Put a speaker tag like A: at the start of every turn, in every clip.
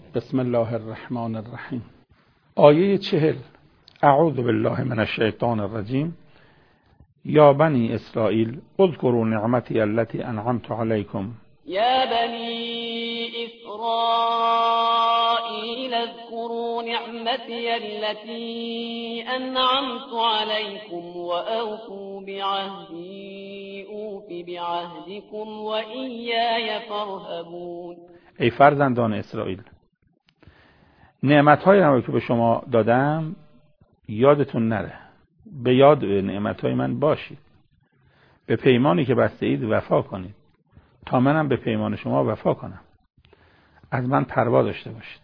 A: بسم الله الرحمن الرحیم. آیه 40. اعوذ بالله من الشیطان الرجیم. یا بنی اسرائیل اذکروا نعمتی التي انعمت علیکم.
B: یا بنی اسرائیل اذکروا نعمتی التي انعمت علیکم و اوفوا بعهدی اوف بعهدکم و ایای فارهبون.
A: ای فرزندان اسرائیل، نعمت‌هایی رو که به شما دادم یادتون نره. به یاد نعمت‌های من باشید. به پیمانی که بسته اید وفا کنید تا منم به پیمان شما وفا کنم. از من پروا داشته باشید.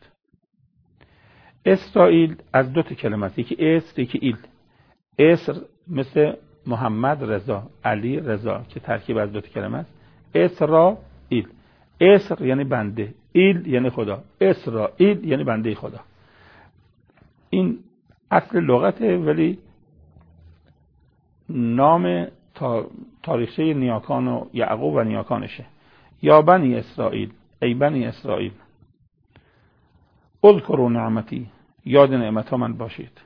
A: اسرائیل از دو تا کلمه است، یکی اسر یکی ایل. اسر مثل محمد رضا، علی رضا که ترکیب از دو تا کلمه است. اسرائیل، اسر یعنی بنده، ایل یعنی خدا. اسرائیل یعنی بنده خدا. این اصل لغته، ولی نام تاریخچه نیاکان و یعقوب و نیاکانشه. یا بنی اسرائیل، ای بنی اسرائیل، اذکروا نعمتی، یاد نعمت ها من باشید.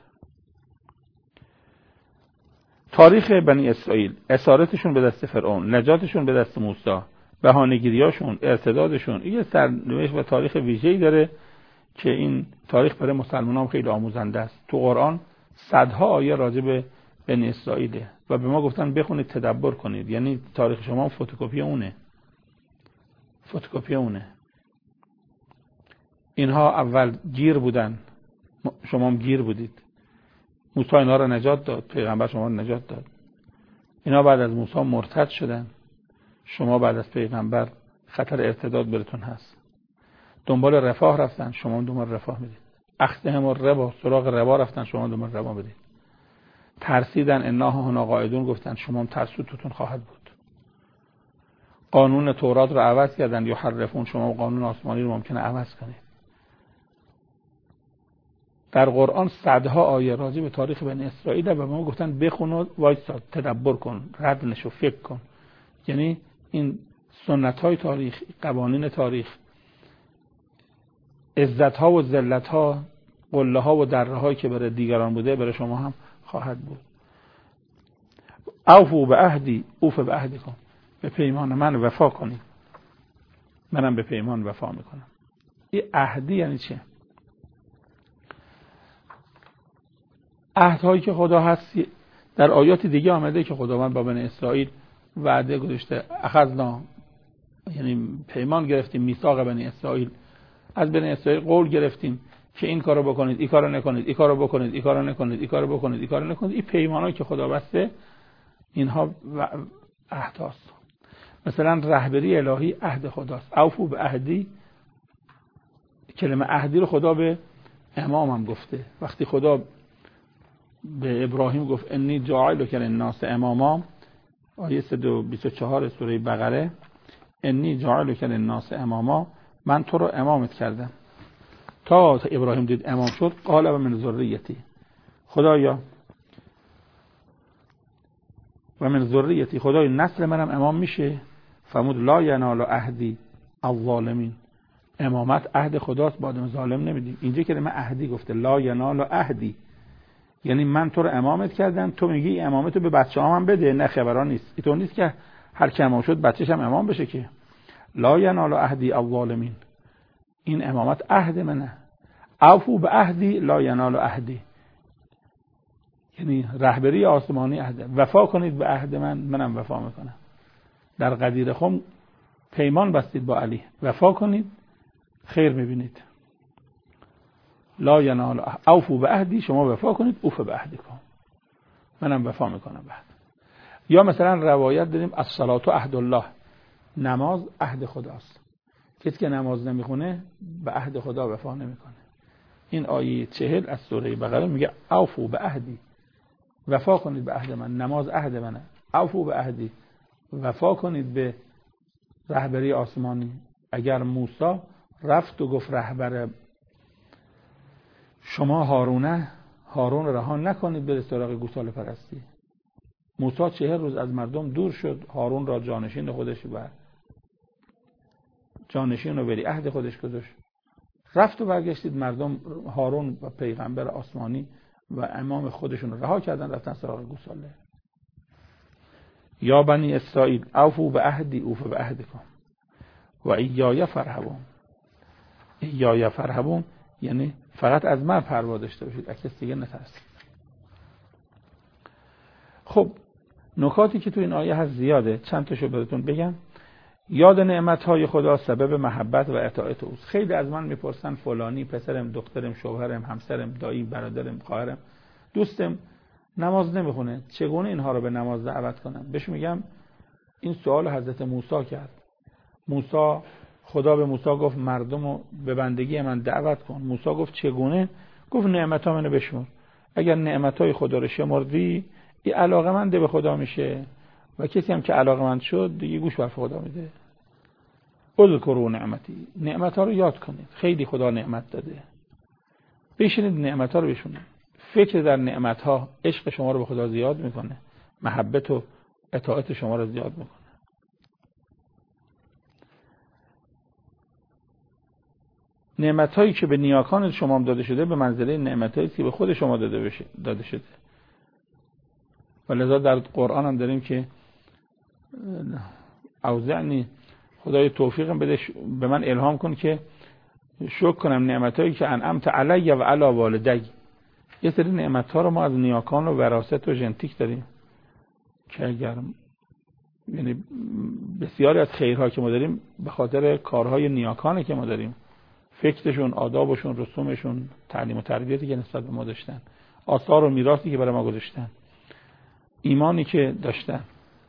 A: تاریخ بنی اسرائیل، اسارتشون به دست فرعون، نجاتشون به دست موسی، بهانه‌گیریاشون، ارتدادشون، این سرنوشت و تاریخ ویژه‌ای داره که این تاریخ برای مسلمانان خیلی آموزنده است. تو قرآن صدها آیه راجع به بنی اسرائیله و به ما گفتن بخونید تدبر کنید. یعنی تاریخ شما فتوکپی اونه. اینها اول گیر بودن، شما هم گیر بودید. موسی اینا رو نجات داد، پیغمبر شما رو نجات داد. اینا بعد از موسی مرتد شدن، شما بعد از پیغمبر خطر ارتداد براتون هست. دنبال رفاه رفتن، شما دنبال رفاه میدید. اخذهم الربا، سراغ ربا رفتن، شما دنبال ربا میدید. ترسیدن، انا هنا قاعدون گفتن، شما هم ترسو توتون خواهد بود. قانون تورات رو عوض کردن، یحرفون، شما قانون آسمانی رو ممکنه عوض کنید. در قرآن صدها آیه راجع به تاریخ بنی اسرائیل و به ما گفتن بخون و وایسا، تدبر کن، رد نشو، فکر کن. یعنی این سنت های تاریخ، قوانین تاریخ، عزت ها و ذلت ها، قله ها و دره هایی که برای دیگران بوده برای شما هم خواهد بود. اوفوا بعهدی اوف بعهدکم، به پیمان من وفا کنید، منم به پیمان وفا میکنم. این عهدی یعنی چه؟ عهدهایی که خدا هست در آیات دیگه آمده که خداوند با بنی اسرائیل وعده گذاشته. اخذنا، یعنی پیمان گرفتیم، میثاق بنی اسرائیل، از بنی اسرائیل قول گرفتیم که این کارو بکنید، این کارو نکنید، این کارو بکنید، این کارو نکنید، این کارو بکنید، این کارو نکنید. این پیمانایی که خدا بسته، اینها عهداست. مثلا رهبری الهی عهد خداست. اوفوا بعهدی، کلمه عهدی رو خدا به امام هم گفته. وقتی خدا به ابراهیم گفت انی جاعلک للناس اماما، آیه 124 سوره بقره، انی جاعلک للناس اماما، من تو رو امامت کردم. تا ابراهیم دید امام شد، قال و من ذریتی، خدایا و من ذریتی، خدای نسل منم امام میشه. فرمود لا ینال عهدی الظالمین، امامت عهد خداست، با آدم ظالم نمیدیم. اینجا که من عهدی گفته، لا ینال عهدی، یعنی من تو رو امامت کردم، تو میگی امامتو به بچه‌هام هم بده. نه خبران نیست، اینطور نیست که هر کی امام شد بچه‌ش هم امام بشه که. لا ینال عهدی الظالمین، این امامت عهد منه. اوفوا بعهدی لا ینال عهدی، یعنی رهبری آسمانی عهده. وفا کنید به عهد من، منم وفا میکنم. در غدیر خم پیمان بستید با علی، وفا کنید خیر میبینید. لا ینال اوفوا بعهدی، شما وفا کنید، اوف بعهدکم، منم وفا میکنم بعد. یا مثلا روایت داریم الصلاة عهد الله، نماز عهد خداست. کسی که نماز نمیخونه به عهد خدا وفا نمیکنه. این آیه 40 از سوره بقره میگه اوفوا بعهدی، وفا کنید به عهد من، نماز عهد منه. اوفوا بعهدی، وفا کنید به رهبری آسمانی. اگر موسی رفت و گفت رهبر شما هارون رها نکنید بره سراغ گوساله پرستی. موسی 40 روز از مردم دور شد، هارون را جانشین خودش و جانشین و ولی عهد خودش گذاشت. رفت و برگشتید مردم هارون و پیغمبر آسمانی و امام خودشون رو رها کردن، رفتن سراغ گوساله. یا بنی اسرائیل اوفوا بعهدی اوف بعهدکم و ایای فرهبون. ایای فرهبون یعنی فقط از من پروا داشته باشید، از کسی دیگه نترسید. خب نکاتی که تو این آیه هست زیاده، چند تاشو براتون بگم. یاد نعمت‌های خدا سبب محبت و اطاعت اوست. خیلی از من میپرسن فلانی پسرم، دخترم، شوهرم، همسرم، دایی، برادرم، خواهرم، دوستم نماز نمیخونه، چگونه اینها رو به نماز دعوت کنم؟ بهش میگم این سوال حضرت موسی کرد. خدا به موسی گفت مردم رو به بندگی من دعوت کن. موسی گفت چگونه؟ گفت نعمت‌ها منو بشمر. اگر نعمت‌های خدا رو شمردی، این علاقه‌مند به خدا میشه و کسی هم که علاقه‌مند شد دیگه گوش بر خدا میده. اذکروا نعمتی، نعمت‌ها رو یاد کنید. خیلی خدا نعمت داده. بشینید نعمت‌ها رو بشونید. فکر در نعمت‌ها عشق شما رو به خدا زیاد میکنه، محبت و اطاعت شما رو زیاد میکنه. نعمت‌هایی که به نیاکان شما داده شده به منزله نعمت‌هایی که به خود شما داده شده. ولذا در قرآن هم داریم که اوزعنی، خدای توفیقم بده به من الهام کن که شکر کنم نعمت‌هایی که انعمت علی و علی والدی. یه سری نعمت‌ها رو ما از نیاکان و وراثت و ژنتیک داریم که اگر یعنی بسیاری از خیرها که ما داریم به خاطر کارهای نیاکانه که ما داریم، فکرشون، آدابشون، رسومشون، تعلیم و تربیتی که نسبت به ما داشتن، آثار و میراثی که برای ما گذاشتن، ایمانی که داشتن.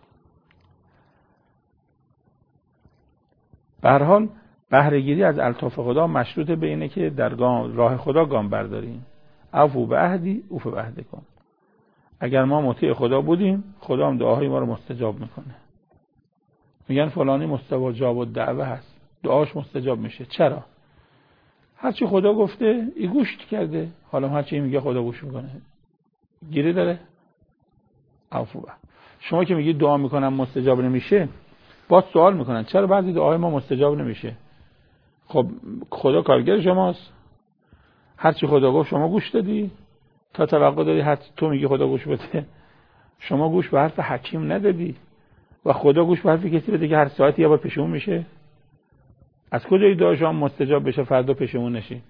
A: به هر حال بهره گیری از الطاف خدا مشروط به اینه که در راه خدا گام برداریم. اوفوا بعهدی اوف بعهدکم. اگر ما مطیع خدا بودیم، خدا هم دعاهای ما رو مستجاب میکنه. میگن فلانی مستجاب الدعوه هست، دعاش مستجاب میشه. چرا؟ هرچی خدا گفته ای گوش کرده، حالا هرچی میگه خدا گوش میکنه. گیری داره؟ اوفوا. شما که میگید دعا میکنم مستجاب نمیشه، باز سوال میکنن چرا بعضی دعاهای ما مستجاب نمیشه؟ خب خدا کارگر شماست، هرچی خدا گفت شما گوش دادی، تا توقع داری هر تو میگی خدا گوش بده. شما گوش به حرف حکیم ندادی و خدا گوش به حرف کسی بده که هر ساعتی یه بار پشیمون میشه. از کجای دعا شما مستجاب بشه فردا پشیمون نشی؟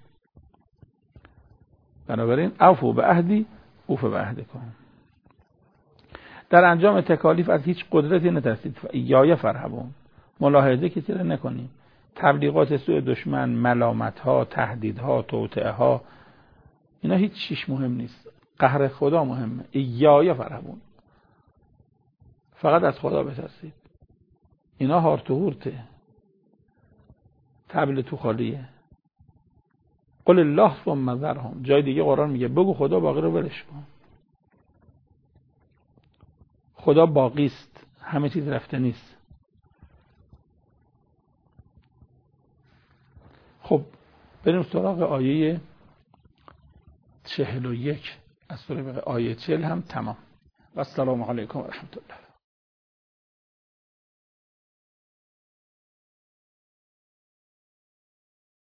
A: بنابراین اوفوا بعهدی اوف بعهدکم. در انجام تکالیف از هیچ قدرتی نترسید. یا فرهبون. ملاحظه کسی را نکنیم. تبلیغات سوء دشمن، ملامت‌ها، تهدیدها، توطئه‌ها، اینا هیچ چیش مهم نیست. قهر خدا مهمه. یا فرهبون. فقط از خدا بترسید. اینا هارت و هورته. تبل تو خالیه. قل الله ثم ذرهم. جای دیگه قرآن میگه بگو خدا باقی رو ولش کن. خدا باقی است، همه چیز رفته نیست. خب بریم سراغ آیه 41 از سوره بقره. آیه 40 هم تمام. و السلام علیکم و رحمت الله.